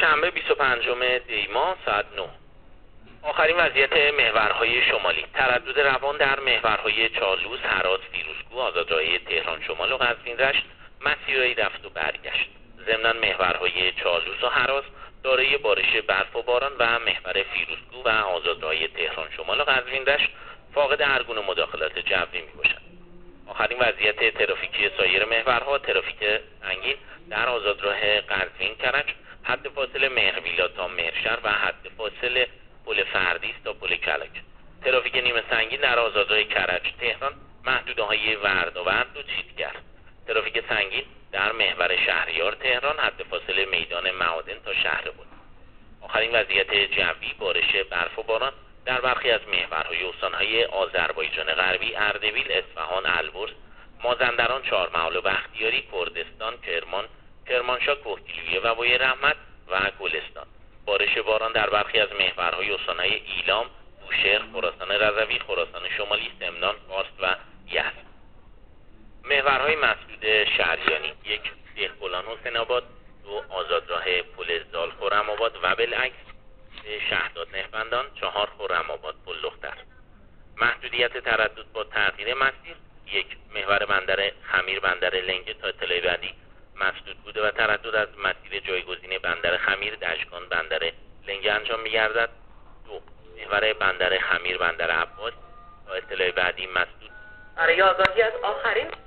شنبه 25 دی ماه ساعت 9. آخرین وضعیت محورهای شمالی: تردد روان در محورهای چالوس، هرات، فیروزکوه، آزادراه تهران شمال و قزوین رشت، مسیرهای رفت و برگشت. ضمناً محورهای چالوس و هرات دارای بارش برف و باران و محور فیروزکوه و آزادراه تهران شمال و قزوین رشت فاقد هر گونه مداخلات جوی میباشد. آخرین وضعیت ترافیکی سایر محورها: ترافیک سنگین در آزادراه قزوین کرج، حد فاصل مهرویلا تا مهرشهر و حد فاصل پل فردیس تا پل کلک. ترافیک نیمه سنگین در آزادراه کرج تهران، محدوده‌های وردآورد و چیتگر. ترافیک سنگین در محور شهریار تهران، حد فاصل میدان معادن تا شهرباد. آخرین وضعیت جوی: بارش برف و باران در برخی از محورهای استان‌های آذربایجان غربی، اردبیل، اصفهان، البرز، مازندران، چهارمحال و بختیاری، کردستان، کرمانشاه، کوهگیلویه و بوی رحمت و گلستان. بارش باران در برخی از محورهای استان‌های ایلام، بوشهر، خراسان رضوی، خراسان شمالی، سمنان، فارس و یزد. محورهای مسدود شهریانی: 1 دهقلان حسین آباد، 2 آزادراه پل زال خرم‌آباد و بالعکس، 3 شهداد نهبندان، 4 خرم‌آباد پل دختر. محدودیت تردد با تغییر مسیر: 1 محور بندر خمیر بندر لنگه تا اطلاع بعدی مسدود بوده و تردد از مسیر جایگزین بندر خمیر دشکان بندر لنگه انجام می‌گردد. 2 محور بندر خمیر بندر عباس تا اطلاع بعدی مسدود. برای آگاهی از آخرین